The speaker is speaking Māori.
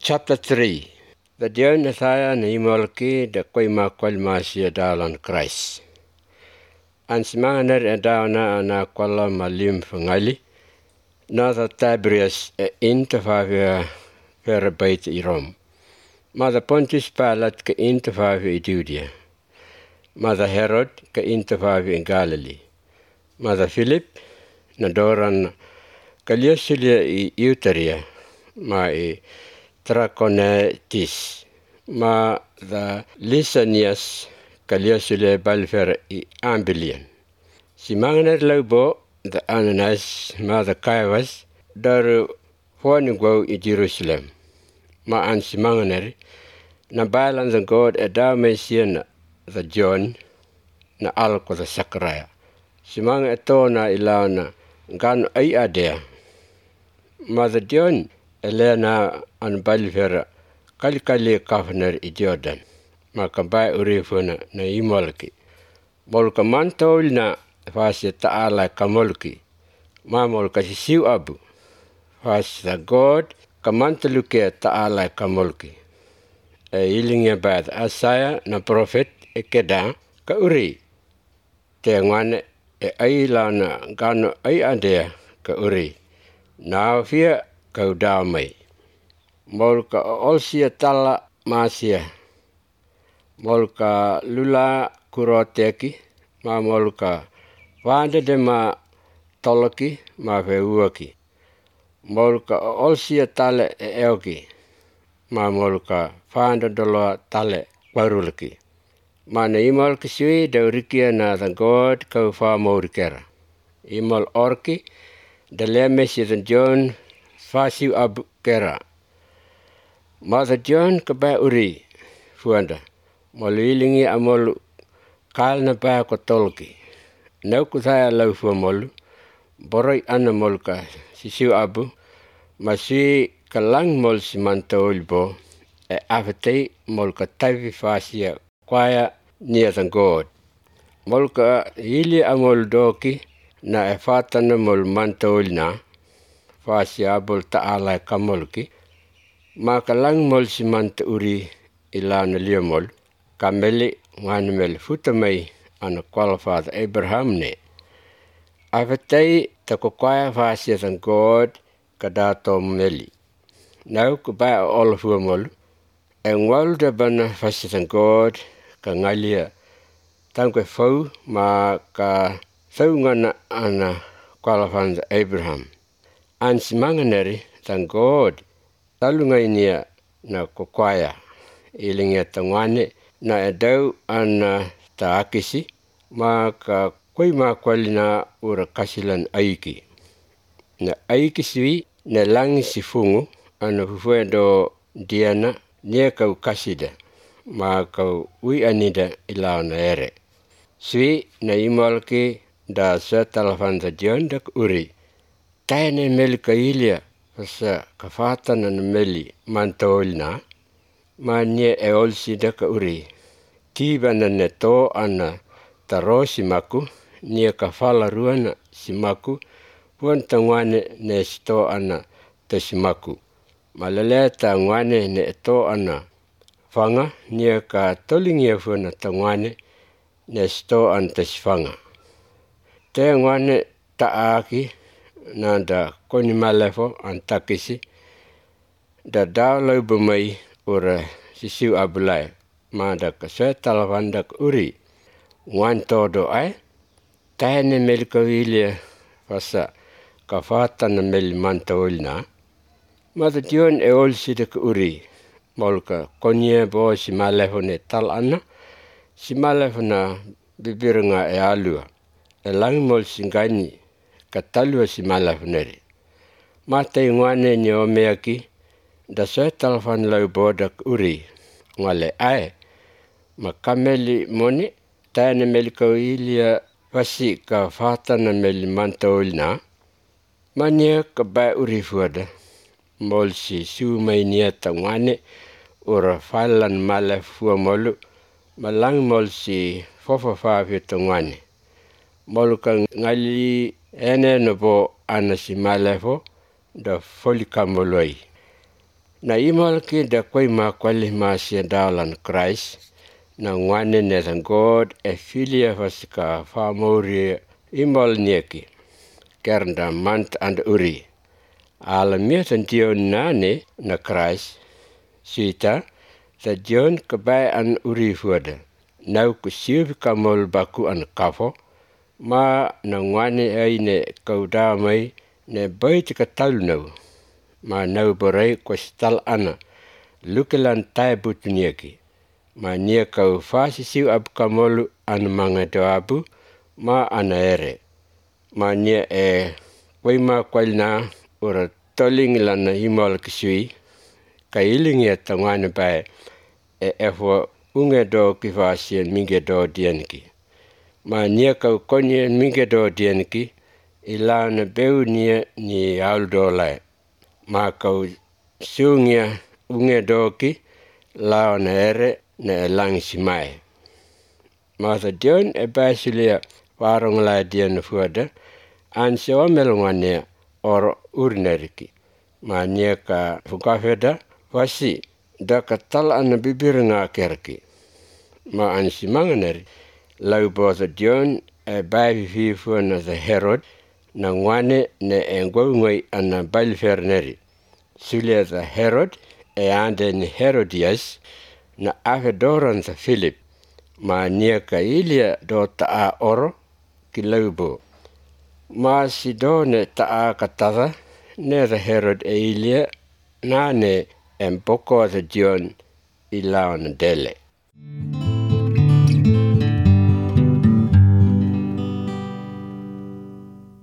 Chapter 3. The Dieu Nathaya na imolki da koima kwalmasia dalan Christ. An simanganer dauna ana kwala malim fangali. Nada Tiberius intervavia verabait I Rome. Mother Pontius Pilate ka intervavia I Judea. Mother Herod ka intervavia in Galilee. Mother Philip na doran kaliasulia I Euteria ma I Trachonetis, ma the Lysanias kaliasulia balfer I Ambilian. Si manganer laubo the Ananias ma the Caiaphas daru huanigwo I Jerusalem. Ma an si manganer na balan the God edau mesian the John na alko the Zachariah. Si manga etona ilauna gan ay adea. Ma the John Elena an balvera kalikali kafner I Jordan. Ma kambai urifuna na imolki. Molka mantol na fasi ta'ala kamolki. Ma molka sisiu abu. Fasi the God kamantaluke ta'ala kamolki. Ilingya bad asaya na prophet ekeda ka uri. Te ngwane aila na gano ay adea ka uri. Now fear kau damai. Molka olsia tala masia. Molka lula kuroteki. Ma molka vande de ma toloki ma veuaki. Molka olsia tale eoki. Ma molka vande dolo tale warulaki. Ma na imol kisui daurikia na the God kau fa maurikera. Imol orki the lemesi the John fasiu abu kera. Mother John kaba uri fuanda. Moluilingi amolu kal na ba ko tolki. Nau kuthaya lau fuamolu. Boroi ana molka sisiu abu. Masui kalang mol si mantaulbo. Afatei molka taivi fasia kwaya near the God. Molka hili amol doki na efatana mol mantaulna. Fasia abol ta'ala kamolki. Maka lang mol si manta uri ilana liamol. Kameli nganmel futamay ana qualified Abraham ne. Avatay takukwaya fasia than God kadato meli. Now kubaya all of mol. En walda bana fasia than God ka ngalia. Tangwe fau ma ka thungana ana qualified Abraham. An simanganeri than God talungainia na kukwaya ilingia tangwane na edau ana taakisi ma ka koima kwalina ura kasilan aiki. Na aiki sui na langi sifungu ana hufuendo diana nia kau kasida ma kau ui anida ilao na ere. Sui na imolki da sa talafanda diondak uri. Taine meli kailia fasa kafatan na meli mantaolna. Ma nie eolsi daka uri. Tiba na neto ana taro simaku. Nie kafala ruana simaku. Puan tangwane ne sto ana tasimaku. Malale tangwane ne eto ana fanga. Nie ka tolingia fuana tangwane ne sto ana tasifanga. Te ngwane taaki. Nanda koni malefo antakisi. Da dau lau bumai ura sisiu abulai. Mada kaswe talavandak uri. Wan todo ai. Taine melikawilia fasa kafatan na meli mantaulna. Mada dion olsidak uri. Molka konie bo si malefo ne tal ana. Si malefo na bibiranga alua. Elang mol singani. Katalua si malafneri. Mata ingwane ni omeaki. Da soe talafan lau bodak uri. Ngale ai. Makameli moni. Taine meli kauilia vasi ka fatana meli mantaulna. Mania ka bai uri fuada. Mol si sumai niata ngwane. Ura falan malaf fua molu. Malang mol si fofafafita ngwane. Molu ka ngali ene no bo ana si malefo da foli kamoloi. Na imal ki da koi ma kwali ma sia daulan Christ na ngwane ne than God e filia vasika famori imal nieki kernda mant and uri. Ala mia than Dion nane na Christ sita tha Dion kabai an uri fuada. Nau kusiupi kamol baku an kafo ma na ngwane ai ne kauda mai ne bai tika talu nau. Ma nau borai kwastal ana lukelan tai butunieki. Ma nia kau fasi siu abu kamolu an manga doabu ma ana ere. Ma nia koima kwalina ura toling lana himal kisui ka ilingi ata ngwane bai efo unge do kifasien minge do dienki. Ma nia kau konye minge do dienki ilana beu nia ni aldo lai. Ma kau siungia unge doki lao na ere na lang simai. Ma tha Dion e basilia warong la dian fuada an se omelongane or urneriki. Ma nia ka fukafeda wasi da katal ana bibirnga kerki. Ma an simanganeri lau bo tha Dion e bai fifu na the Herod na ngwane ne ngoi ana balferneri. Sulia the Herod e ande ni Herodias na agedoran the Philip. Ma nia ka ilia do taa oro ki laubo. Ma si do ne taa katara ne the Herod e ilia na ne empoko the Dion ilao na dele.